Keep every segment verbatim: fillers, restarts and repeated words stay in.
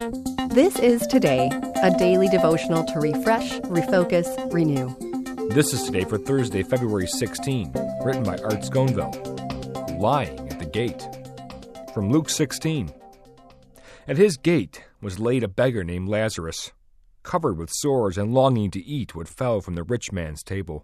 This is Today, a daily devotional to refresh, refocus, renew. This is Today for Thursday, February sixteenth, written by Art Sconeville. Lying at the Gate. From Luke sixteen. At his gate was laid a beggar named Lazarus, covered with sores and longing to eat what fell from the rich man's table.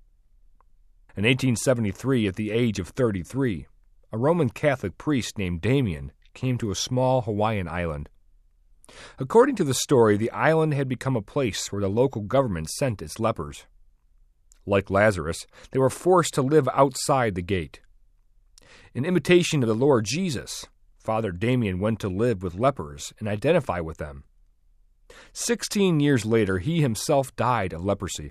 In eighteen seventy-three, at the age of thirty-three, a Roman Catholic priest named Damien came to a small Hawaiian island. According to the story, the island had become a place where the local government sent its lepers. Like Lazarus, they were forced to live outside the gate. In imitation of the Lord Jesus, Father Damien went to live with lepers and identify with them. Sixteen years later, he himself died of leprosy.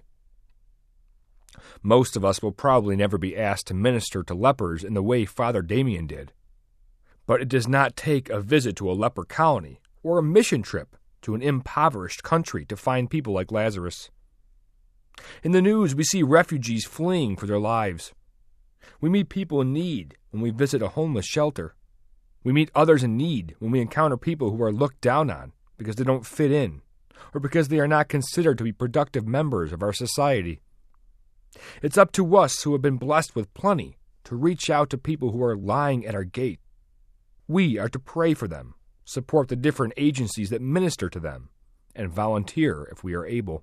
Most of us will probably never be asked to minister to lepers in the way Father Damien did. But it does not take a visit to a leper colony or a mission trip to an impoverished country to find people like Lazarus. In the news, we see refugees fleeing for their lives. We meet people in need when we visit a homeless shelter. We meet others in need when we encounter people who are looked down on because they don't fit in, or because they are not considered to be productive members of our society. It's up to us who have been blessed with plenty to reach out to people who are lying at our gate. We are to pray for them, support the different agencies that minister to them, and volunteer if we are able.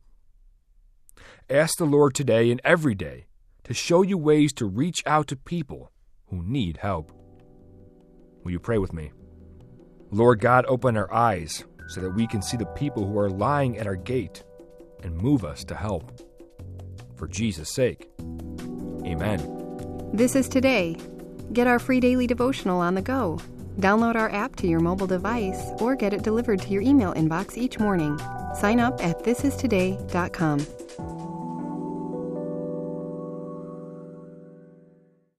Ask the Lord today and every day to show you ways to reach out to people who need help. Will you pray with me? Lord God, open our eyes so that we can see the people who are lying at our gate and move us to help. For Jesus' sake, amen. This is Today. Get our free daily devotional on the go. Download our app to your mobile device or get it delivered to your email inbox each morning. Sign up at this is today dot com.